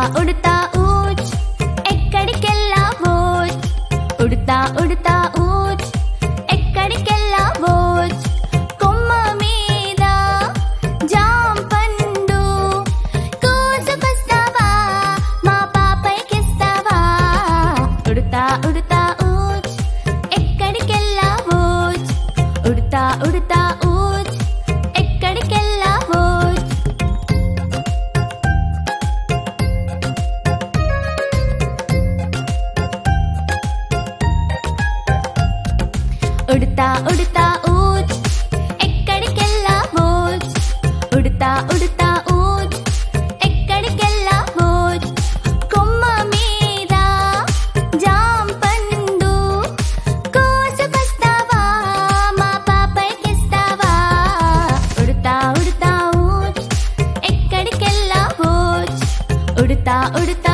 ఉడుతా ఊచ్ ఎక్కడికెళ్ళావోచ్ ఉడుతా ఉడుతా ఊచ్ ఎక్కడికెళ్ళావోచ్ కొమ్మ మీద జాం పండు కోసుకొస్తావా మా పాపయ్యకిస్తావా ఉడుతా ఉడుతా ఊచ్ ఎక్కడికెళ్ళావోచ్ ఉడుతా ఉడుతా ఊచ్ ఎక్కడికెళ్ళావోచ్ ఉడుతా ఉడుతా ఊచ్ ఎక్కడికెళ్ళావోచ్ ఉడుతా ఉడుతా ఊచ్ ఎక్కడికెళ్ళావోచ్ కొమ్మ మీద జాం పండు కోసుకొస్తావా మా పాపయ్యకిస్తావా ఉడుతా ఉడుతా ఊచ్ ఎక్కడికెళ్ళావోచ్ ఉడుతా ఉడుతా